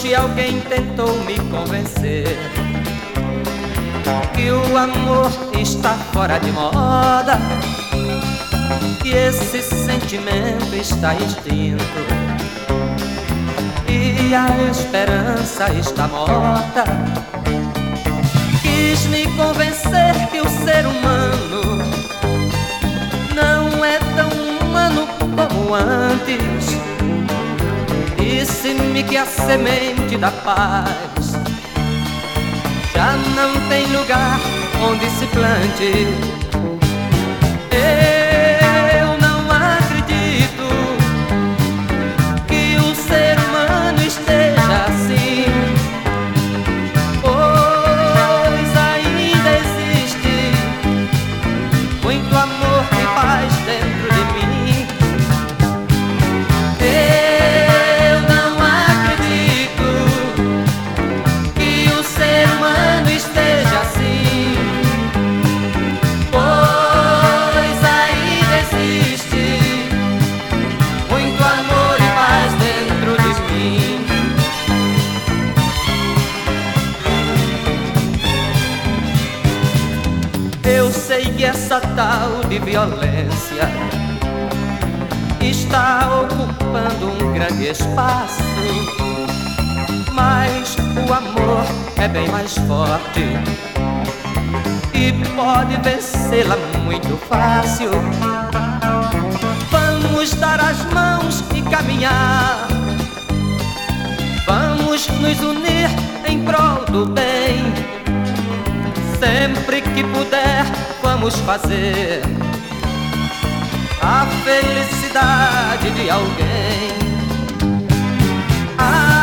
Hoje alguém tentou me convencer que o amor está fora de moda, que esse sentimento está extinto e a esperança está morta. Quis me convencer que o ser humano não é tão humano como antes. Disse-me que a semente da paz já não tem lugar onde se plante. Eu não acredito que o ser humano esteja assim, pois ainda existe muito amor e paz dentro de mim. Eu não acredito que o ser humano esteja assim, pois ainda existe muito amor e paz dentro de mim. Eu sei que essa tal de violência está ocupando um grande espaço, mas o amor é bem mais forte e pode vencê-la muito fácil. Vamos dar as mãos e caminhar, vamos nos unir em prol do bem. Sempre que puder, vamos fazer a felicidade de alguém.